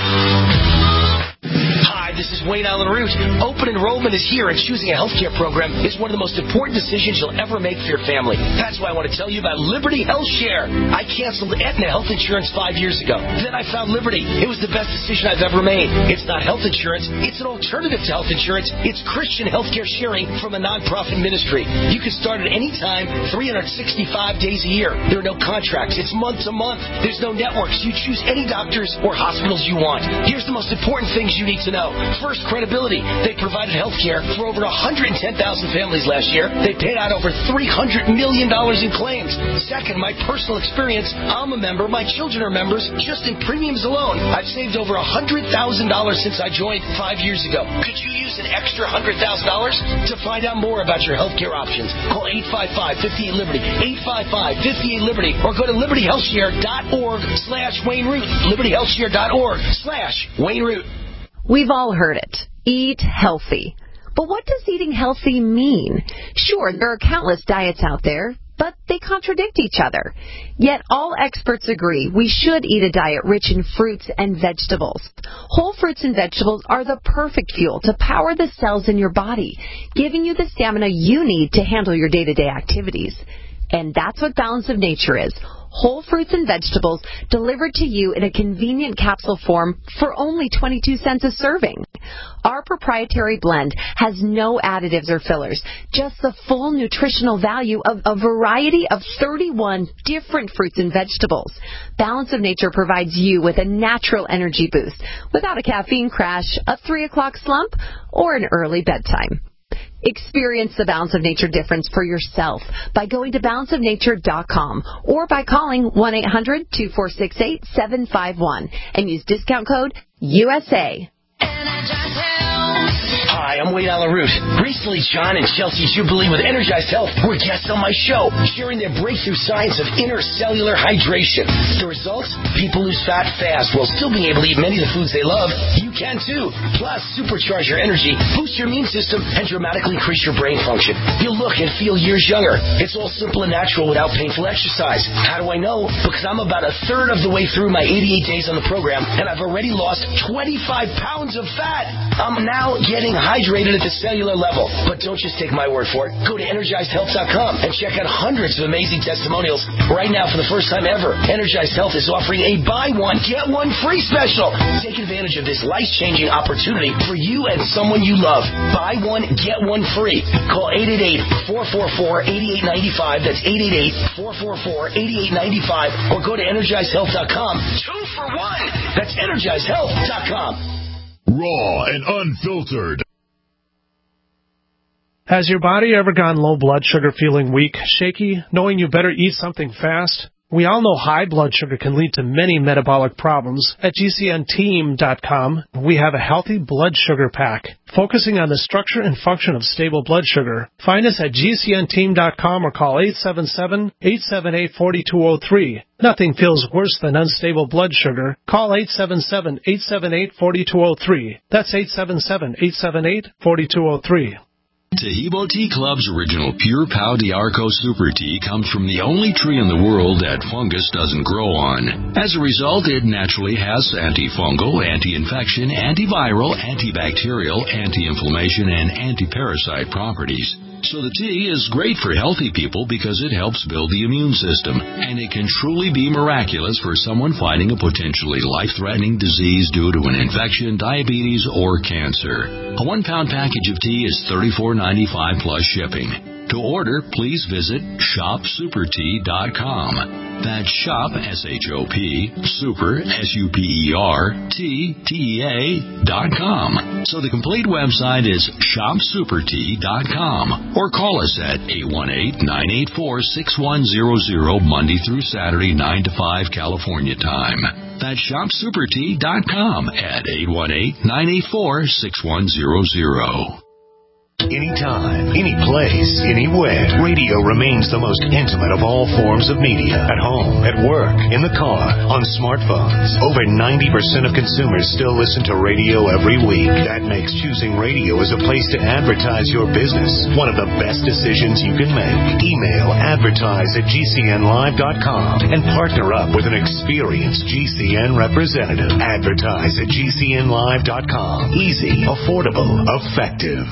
Hi, this is Wayne Allen Root. Open enrollment is here, and choosing a healthcare program is one of the most important decisions you'll ever make for your family. That's why I want to tell you about Liberty Health Share. I canceled Aetna health insurance five years ago. Then I found Liberty. It was the best decision I've ever made. It's not health insurance. It's an alternative to health insurance. It's Christian healthcare sharing from a nonprofit ministry. You can start at any time, three hundred sixty-five days a year. There are no contracts. It's month to month. There's no networks. You choose any doctors or hospitals you want. Here's the most important things you need to know. First, credibility. They provided health care for over one hundred ten thousand families last year. They paid out over three hundred million dollars in claims. Second, my personal experience. I'm a member. My children are members. Just in premiums alone, I've saved over one hundred thousand dollars since I joined five years ago. Could you use an extra one hundred thousand dollars? To find out more about your health care options, call eight five five, five eight, Liberty, eight five five, five eight, Liberty, or go to liberty health share dot org slash Wayne Root, liberty health share dot org slash Wayne Root. We've all heard it. Eat healthy. But what does eating healthy mean? Sure, there are countless diets out there, but they contradict each other. Yet all experts agree we should eat a diet rich in fruits and vegetables. Whole fruits and vegetables are the perfect fuel to power the cells in your body, giving you the stamina you need to handle your day-to-day activities. And that's what Balance of Nature is. Whole fruits and vegetables delivered to you in a convenient capsule form for only twenty-two cents a serving. Our proprietary blend has no additives or fillers, just the full nutritional value of a variety of thirty-one different fruits and vegetables. Balance of Nature provides you with a natural energy boost without a caffeine crash, a three o'clock slump, or an early bedtime. Experience the Balance of Nature difference for yourself by going to balance of nature dot com or by calling one eight hundred, two four six eight, seven five one and use discount code U S A. Hi, I'm Wayne Allen Root. Recently, John and Chelsea Jubilee with Energized Health were guests on my show, sharing their breakthrough science of intercellular hydration. The results? People lose fat fast while still being able to eat many of the foods they love. You can too. Plus, supercharge your energy, boost your immune system, and dramatically increase your brain function. You'll look and feel years younger. It's all simple and natural without painful exercise. How do I know? Because I'm about a third of the way through my eighty-eight days on the program, and I've already lost twenty-five pounds of fat. I'm now getting hydrated at the cellular level. But don't just take my word for it. Go to energized health dot com and check out hundreds of amazing testimonials. Right now, for the first time ever, Energized Health is offering a buy one, get one free special. Take advantage of this life-changing opportunity for you and someone you love. Buy one, get one free. Call eight eight eight, four four four, eight eight nine five. That's eight eight eight, four four four, eight eight nine five. Or go to energized health dot com. Two for one. That's energized health dot com. Raw and unfiltered. Has your body ever gone low blood sugar, feeling weak, shaky, knowing you better eat something fast? We all know high blood sugar can lead to many metabolic problems. At G C N team dot com, we have a healthy blood sugar pack, focusing on the structure and function of stable blood sugar. Find us at G C N team dot com or call eight seven seven, eight seven eight, four two zero three. Nothing feels worse than unstable blood sugar. Call eight seven seven, eight seven eight, four two zero three. That's eight seven seven, eight seven eight, four two zero three. Tahibo Tea Club's original Pure Pau d'Arco Super Tea comes from the only tree in the world that fungus doesn't grow on. As a result, it naturally has antifungal, anti-infection, antiviral, antibacterial, anti-inflammation, and anti-parasite properties. So the tea is great for healthy people because it helps build the immune system, and it can truly be miraculous for someone fighting a potentially life-threatening disease due to an infection, diabetes, or cancer. A one-pound package of tea is thirty-four ninety-five plus shipping. To order, please visit shop super tea dot com. That's shop, S H O P, super, S U P E R, T, T E A, dot com. So the complete website is shop super tea dot com. Or call us at eight one eight, nine eight four, six one zero zero, Monday through Saturday, nine to five, California time. That's shop super tea dot com at eight one eight, nine eight four, six one zero zero. Anytime, any place, anywhere, radio remains the most intimate of all forms of media. At home, at work, in the car, on smartphones. Over ninety percent of consumers still listen to radio every week. That makes choosing radio as a place to advertise your business one of the best decisions you can make. Email advertise at G C N live dot com and partner up with an experienced G C N representative. Advertise at G C N live dot com. Easy, affordable, effective.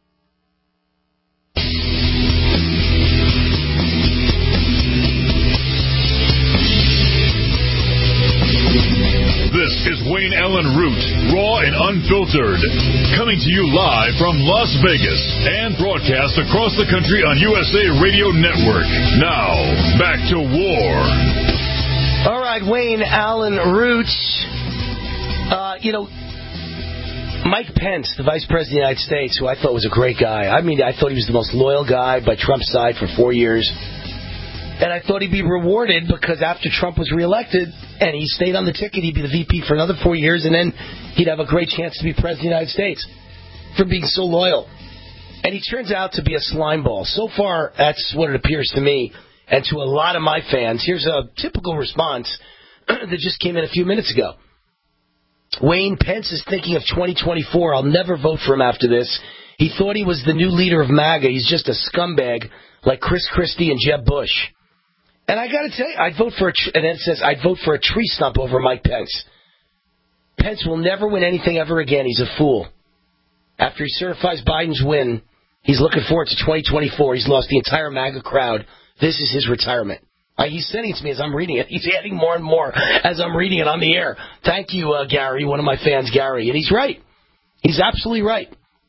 This is Wayne Allen Root, raw and unfiltered, coming to you live from Las Vegas and broadcast across the country on U S A Radio Network. Now, back to war. All right, Wayne Allen Root. Uh, you know, Mike Pence, the Vice President of the United States, who I thought was a great guy. I mean, I thought he was the most loyal guy by Trump's side for four years. And I thought he'd be rewarded because after Trump was reelected and he stayed on the ticket, he'd be the V P for another four years, and then he'd have a great chance to be President of the United States for being so loyal. And he turns out to be a slime ball. So far, that's what it appears to me and to a lot of my fans. Here's a typical response that just came in a few minutes ago. Wayne, Pence is thinking of twenty twenty-four. I'll never vote for him after this. He thought he was the new leader of MAGA. He's just a scumbag like Chris Christie and Jeb Bush. And I got to tell you, I'd vote for a tr- and then it says I'd vote for a tree stump over Mike Pence. Pence will never win anything ever again. He's a fool. After he certifies Biden's win, he's looking forward to twenty twenty-four. He's lost the entire MAGA crowd. This is his retirement. Uh, he's sending it to me as I'm reading it. He's adding more and more as I'm reading it on the air. Thank you, uh, Gary, one of my fans, Gary. And he's right. He's absolutely right.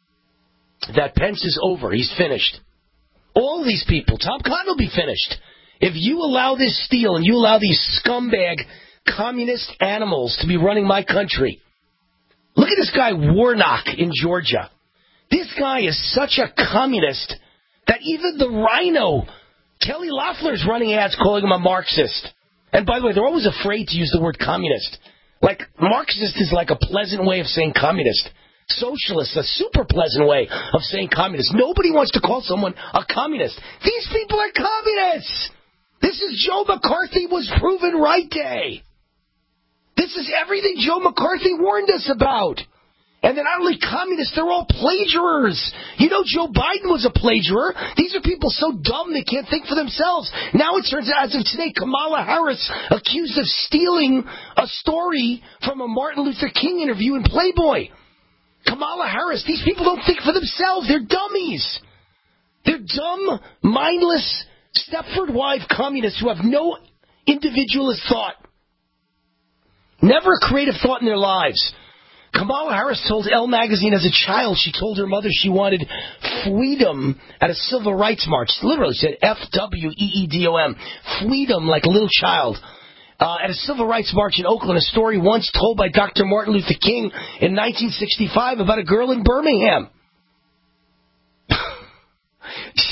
That Pence is over. He's finished. All these people, Tom Cotton will be finished. If you allow this steal and you allow these scumbag communist animals to be running my country, look at this guy Warnock in Georgia. This guy is such a communist that even the rhino, Kelly Loeffler's running ads calling him a Marxist. And by the way, they're always afraid to use the word communist. Like, Marxist is like a pleasant way of saying communist. Socialist, a super pleasant way of saying communist. Nobody wants to call someone a communist. These people are communists. This is Joe McCarthy was proven right day. This is everything Joe McCarthy warned us about. And they're not only communists, they're all plagiarers. You know, Joe Biden was a plagiarer. These are people so dumb they can't think for themselves. Now it turns out, as of today, Kamala Harris accused of stealing a story from a Martin Luther King interview in Playboy. Kamala Harris, these people don't think for themselves. They're dummies. They're dumb, mindless, Stepford wife communists who have no individualist thought. Never a creative thought in their lives. Kamala Harris told Elle magazine as a child, she told her mother she wanted freedom at a civil rights march. Literally said F W E E D O M. Freedom, like a little child. Uh, at a civil rights march in Oakland, a story once told by Doctor Martin Luther King in nineteen sixty-five about a girl in Birmingham.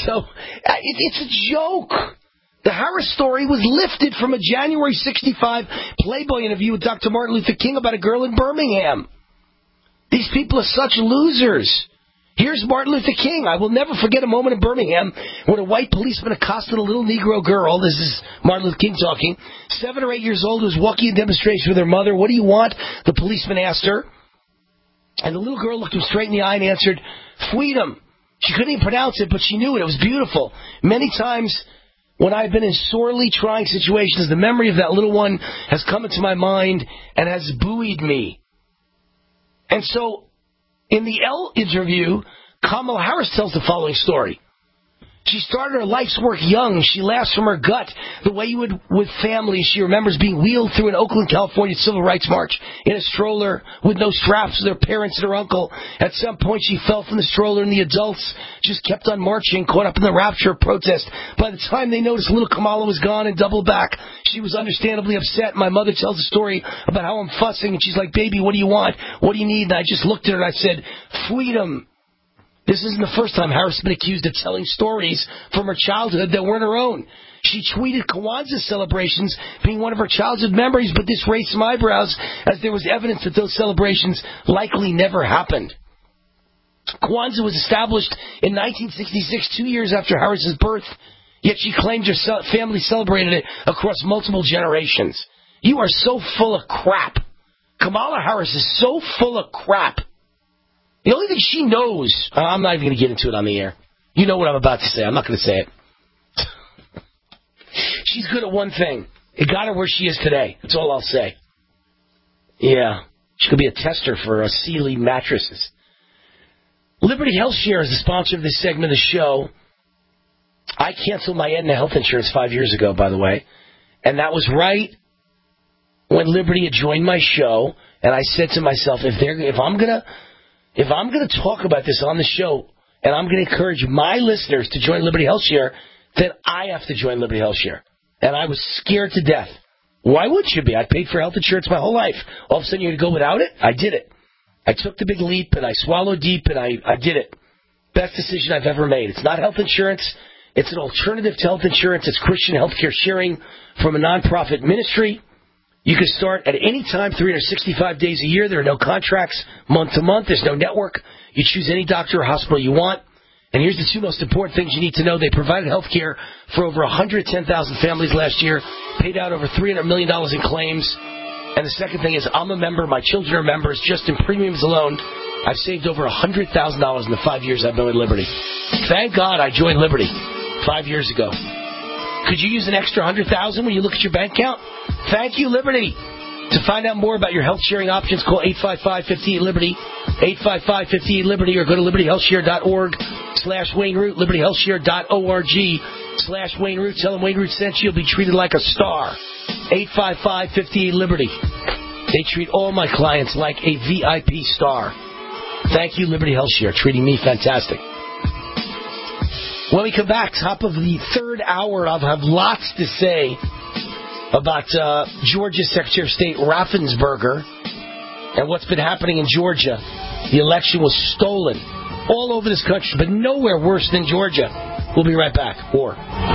So, it, it's a joke. The Harris story was lifted from a January sixty-five Playboy interview with Doctor Martin Luther King about a girl in Birmingham. These people are such losers. Here's Martin Luther King. I will never forget a moment in Birmingham when a white policeman accosted a little Negro girl. This is Martin Luther King talking. Seven or eight years old, who was walking in demonstration with her mother. What do you want? The policeman asked her. And the little girl looked him straight in the eye and answered, freedom. She couldn't even pronounce it, but she knew it. It was beautiful. Many times when I've been in sorely trying situations, the memory of that little one has come into my mind and has buoyed me. And so, in the Elle interview, Kamala Harris tells the following story. She started her life's work young. She laughs from her gut the way you would with family. She remembers being wheeled through an Oakland, California civil rights march in a stroller with no straps with her parents and her uncle. At some point, she fell from the stroller, and the adults just kept on marching, caught up in the rapture of protest. By the time they noticed little Kamala was gone and doubled back, she was understandably upset. My mother tells a story about how I'm fussing, and she's like, baby, what do you want? What do you need? And I just looked at her and I said, freedom. This isn't the first time Harris has been accused of telling stories from her childhood that weren't her own. She tweeted Kwanzaa celebrations being one of her childhood memories, but this raised some eyebrows as there was evidence that those celebrations likely never happened. Kwanzaa was established in nineteen sixty-six, two years after Harris's birth, yet she claimed her family celebrated it across multiple generations. You are so full of crap. Kamala Harris is so full of crap. The only thing she knows, I'm not even going to get into it on the air. You know what I'm about to say. I'm not going to say it. She's good at one thing. It got her where she is today. That's all I'll say. Yeah. She could be a tester for uh, Sealy mattresses. Liberty Health Share is the sponsor of this segment of the show. I canceled my Aetna health insurance five years ago, by the way. And that was right when Liberty had joined my show. And I said to myself, if they're, if I'm going to... If I'm going to talk about this on the show, and I'm going to encourage my listeners to join Liberty Health Share, then I have to join Liberty Health Share. And I was scared to death. Why would you be? I paid for health insurance my whole life. All of a sudden you're going to go without it? I did it. I took the big leap, and I swallowed deep, and I, I did it. Best decision I've ever made. It's not health insurance. It's an alternative to health insurance. It's Christian healthcare sharing from a nonprofit ministry. You can start at any time, three hundred sixty-five days a year. There are no contracts month to month. There's no network. You choose any doctor or hospital you want. And here's the two most important things you need to know. They provided health care for over one hundred ten thousand families last year, paid out over three hundred million dollars in claims. And the second thing is I'm a member. My children are members. Just in premiums alone, I've saved over one hundred thousand dollars in the five years I've been with Liberty. Thank God I joined Liberty five years ago. Could you use an extra one hundred thousand dollars when you look at your bank account? Thank you, Liberty. To find out more about your health sharing options, call eight five five, five eight, Liberty, eight five five, five eight, Liberty, or go to liberty health share dot org slash Wayne Root, liberty health share dot org slash Wayne Root. Tell them Wayne Root sent you. You'll be treated like a star. eight five five, five eight, Liberty. They treat all my clients like a V I P star. Thank you, Liberty Health Share, treating me fantastic. When we come back, top of the third hour, I'll have lots to say about uh, Georgia Secretary of State Raffensperger and what's been happening in Georgia. The election was stolen all over this country, but nowhere worse than Georgia. We'll be right back. Or...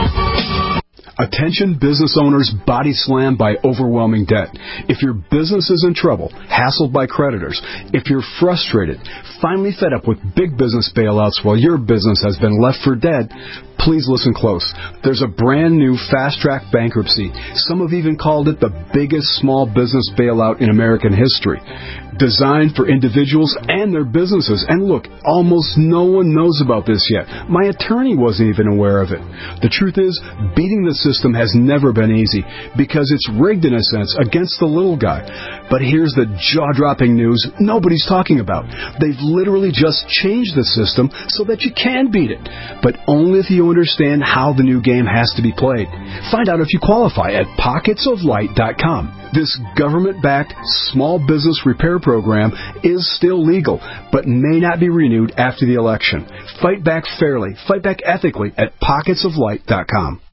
Attention business owners body slammed by overwhelming debt. If your business is in trouble, hassled by creditors, if you're frustrated, finally fed up with big business bailouts while your business has been left for dead, please listen close. There's a brand new fast-track bankruptcy. Some have even called it the biggest small business bailout in American history. Designed for individuals and their businesses. And look, almost no one knows about this yet. My attorney wasn't even aware of it. The truth is, beating the system has never been easy because it's rigged in a sense against the little guy. But here's the jaw-dropping news nobody's talking about. They've literally just changed the system so that you can beat it. But only if you understand how the new game has to be played. Find out if you qualify at pockets of light dot com. This government-backed small business repair program is still legal, but may not be renewed after the election. Fight back fairly, fight back ethically at pockets of light dot com.